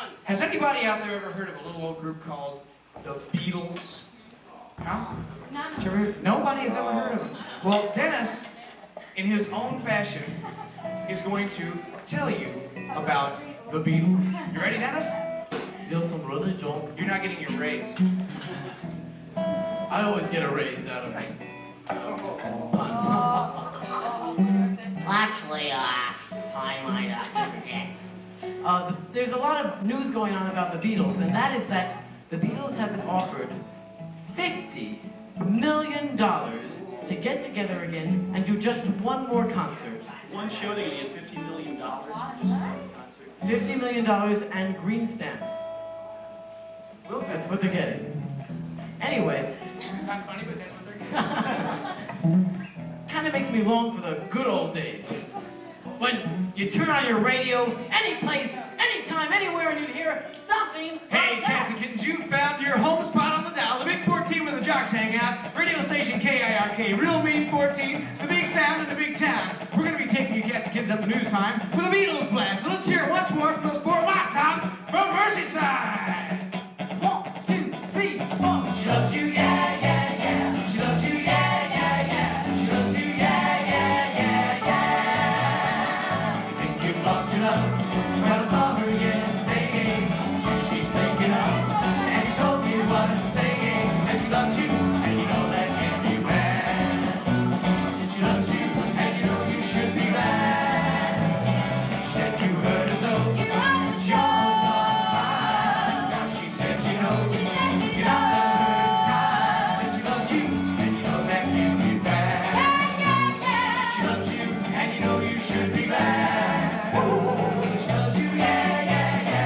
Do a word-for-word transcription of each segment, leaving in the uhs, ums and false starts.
Has anybody out there ever heard of a little old group called the Beatles? No? Did you ever- Nobody has ever heard of them. Well, Dennis, in his own fashion, is going to tell you about the Beatles. You ready, Dennis? Feel some religion. You're not getting your raise. I always get a raise out of it. Actually, uh, I might uh, consent. Uh, the, there's a lot of news going on about the Beatles, and that is that the Beatles have been offered fifty million dollars to get together again and do just one more concert. One show they get fifty million dollars for just one concert. fifty million dollars and green stamps. Well, That's what they're getting. Anyway, kind of funny, but that's what they're getting. kind of makes me long for the good old days. When you turn on your radio, any place, anytime, anywhere, and you'd hear something. Hey, like cats that. and kittens, you found your home spot on the dial. The Big fourteen where the jocks hang out. Radio station K I R K, Real Mean fourteen, the big sound in the big town. We're going to be taking you cats and kittens up to news time with a Beatles blast. So let's hear it once more from those four white tops from Merseyside. One, two, three, four. She loves you, yeah, yeah, yeah. She loves you, yeah, yeah, yeah. She loves you, yeah, yeah, yeah, yeah. You think you've lost your love? Well, I saw her yesterday. She, she's thinking of, and she told me what to say. She said she loves you, and you know that can't be bad. She said she loves you, and you know you should be glad. She said you heard her so. She almost lost her mind. Now she said she knows. You don't let her cry. She said she loves you, and you know that can't be bad. She loves you, and you know you should be glad. She loves you, yeah, yeah, yeah.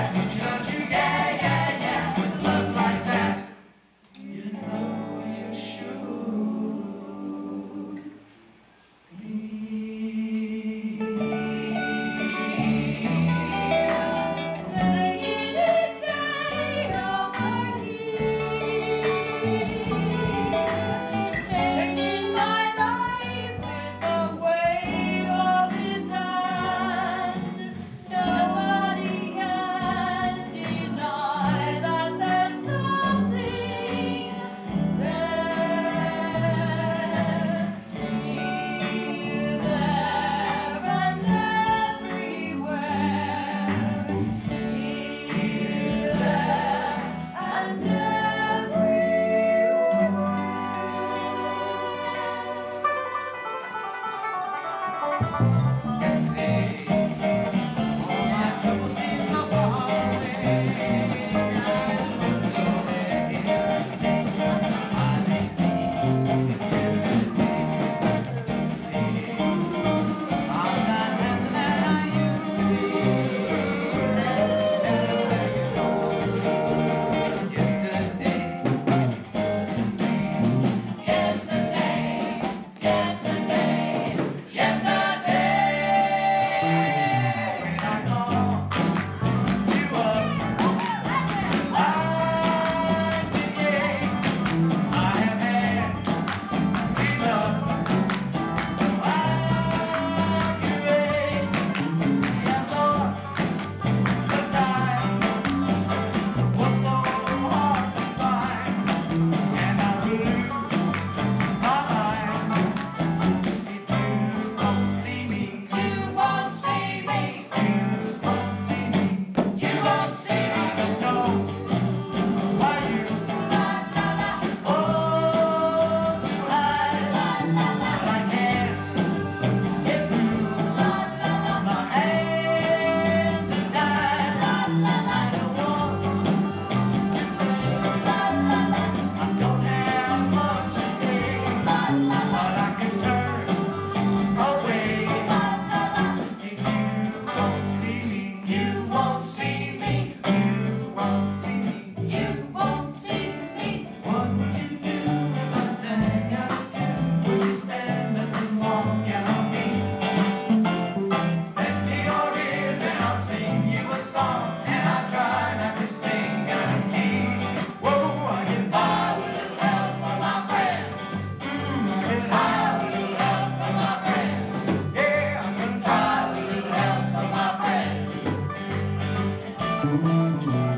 yeah.